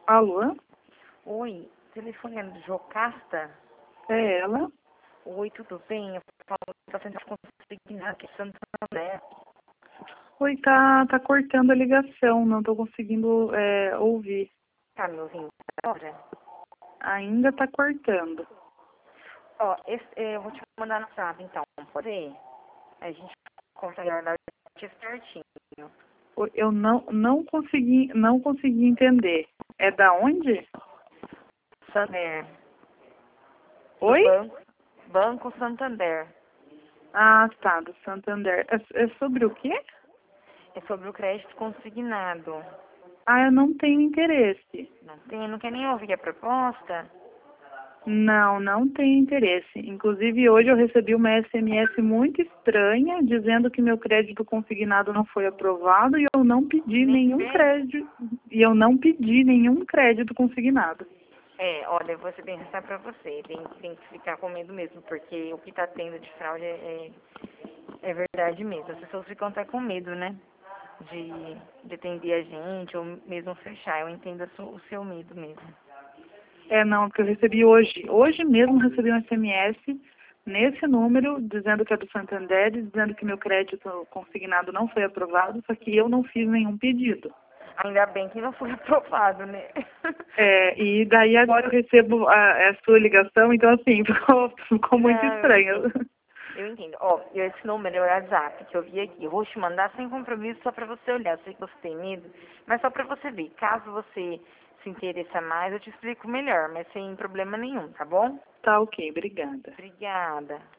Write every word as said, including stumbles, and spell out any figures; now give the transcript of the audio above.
Alô? Oi, telefone é do Jocasta? É ela? Oi, tudo bem? Eu falo da Central Consignada aqui de Santander. Oi, tá, tá cortando a ligação, não tô conseguindo é, ouvir. Tá me ouvindo agora? Ainda tá cortando. Ó, esse, eh, eu vou te mandar no WhatsApp, então, pode ser? A gente consegue olhar certinho. Oi, Eu não, não consegui, não consegui entender. É da onde? Santander, do Oi? Banco, Banco Santander. Ah, tá, do Santander. É, é sobre o quê? É sobre o crédito consignado. Ah, eu não tenho interesse. Não tem, não quer nem ouvir a proposta? Não, não tenho interesse. Inclusive, hoje eu recebi uma S M S muito estranha dizendo que meu crédito consignado não foi aprovado e eu não pedi Nem nenhum fez? crédito. E eu não pedi nenhum crédito consignado. É, olha, eu vou ser bem sincera pra você, tem, tem que ficar com medo mesmo, porque o que tá tendo de fraude é, é, é verdade mesmo. As pessoas ficam até com medo, né? De, de atender a gente, ou mesmo fechar. Eu entendo a su- o seu medo mesmo. É, não, porque eu recebi hoje. Hoje mesmo recebi um S M S nesse número dizendo que é do Santander, dizendo que meu crédito consignado não foi aprovado, só que eu não fiz nenhum pedido. Ainda bem que não foi aprovado, né? É, e daí agora eu recebo a, a sua ligação, então assim, ficou, ficou muito Não, eu estranho. entendo. Eu entendo. Ó, eu- esse número é o WhatsApp que eu vi aqui. Eu vou te mandar sem compromisso só pra você olhar. Eu sei que você tem medo, mas só pra você ver. Caso você se interessa mais, eu te explico melhor, mas sem problema nenhum, tá bom? Tá ok, obrigada. Obrigada.